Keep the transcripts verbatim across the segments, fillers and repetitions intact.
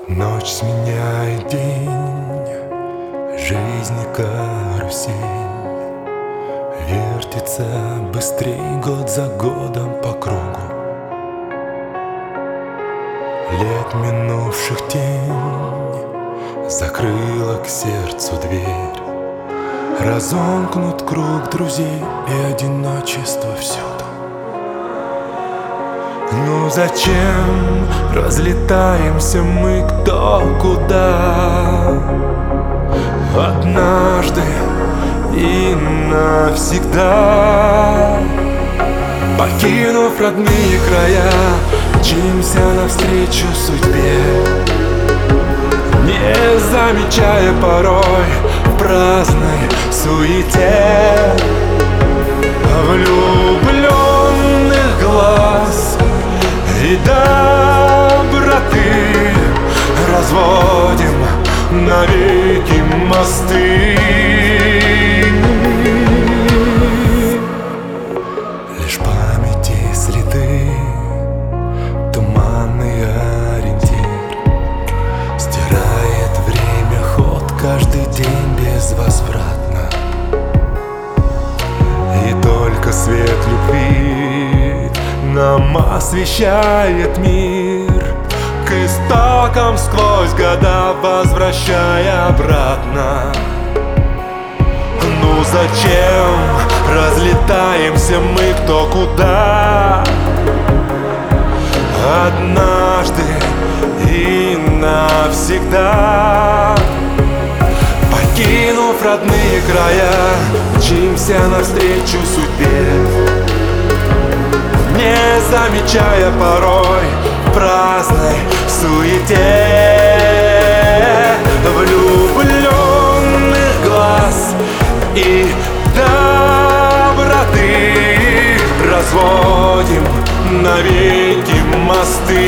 Ночь сменяет день, жизни карусель вертится быстрей год за годом по кругу. Лет минувших тень закрыла к сердцу дверь. Разомкнут круг друзей и одиночество всюду. Ну зачем разлетаемся мы кто куда? Однажды и навсегда, покинув родные края, мчимся навстречу судьбе, не замечая порой в праздной суете влюбленных глаз и доброты. Разводим навеки мосты. Лишь памяти следы, туманный ориентир стирает время ход каждый день безвозвратно. И только свет любви нам освещает мир, к истокам сквозь года возвращая обратно. Ну зачем разлетаемся мы кто куда? Однажды и навсегда, покинув родные края, мчимся навстречу судьбе, не замечая порой в праздной суете влюбленных глаз и доброты. Разводим навеки мосты.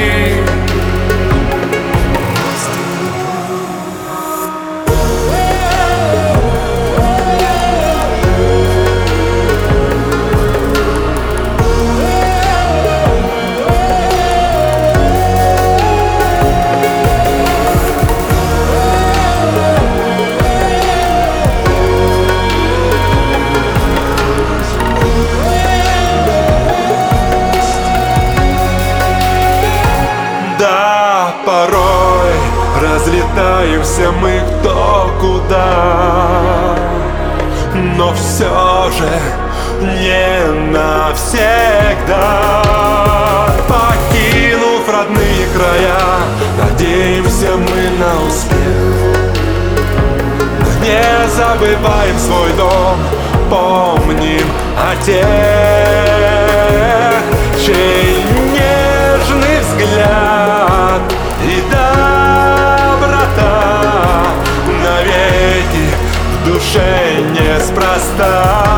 Да, порой разлетаемся мы кто куда, но все же не навсегда. Покинув родные края, надеемся мы на успех, не забываем свой дом, помним о тех, чей нежный взгляд и доброта навеки в душе неспроста.